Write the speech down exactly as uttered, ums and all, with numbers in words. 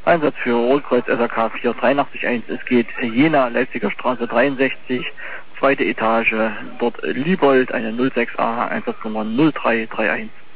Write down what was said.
Einsatz für Rotkreuz S A K vier drei acht eins. Es geht Jena, Leipziger Straße dreiundsechzig, zweite Etage, dort Liebold, eine null sechs A, Einsatznummer null drei drei eins.